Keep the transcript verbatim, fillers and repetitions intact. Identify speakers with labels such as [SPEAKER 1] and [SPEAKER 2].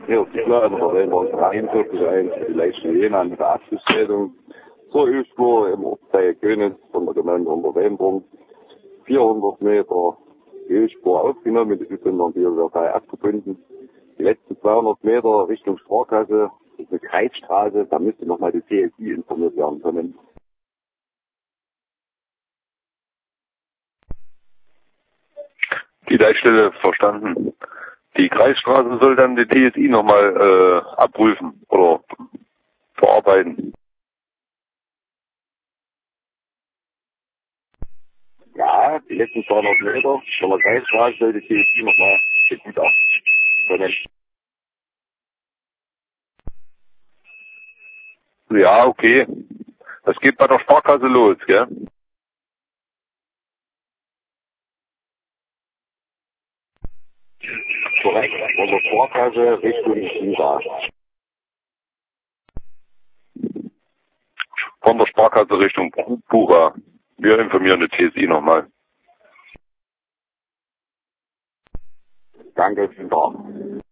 [SPEAKER 1] Ja, klar, aber wenn wir uns dreiundvierzig eins die letzte Jena an der Abschlussstellung so irgendwo im Ortsteil Königs von der Gemeinde Unterwembrung vierhundert Meter Ölspur aufgenommen, die sind dann wieder dabei abgebunden. Die letzten zweihundert Meter Richtung Sparkasse, das ist eine Kreisstraße, da müsste nochmal die C S I informiert werden können.
[SPEAKER 2] Die Leitstelle verstanden. Die Kreisstraße soll dann die T S I nochmal äh, abprüfen oder verarbeiten.
[SPEAKER 1] Ja, die letzten zweihundert Meter von der Kreisstraße soll die T S I nochmal begutachten können.
[SPEAKER 2] Ja, okay. Das geht bei der Sparkasse los, gell?
[SPEAKER 1] Korrekt, von der Sparkasse Richtung Jura.
[SPEAKER 2] Von der Sparkasse Richtung Bura. Wir informieren die T S I nochmal.
[SPEAKER 1] Danke, vielen Dank.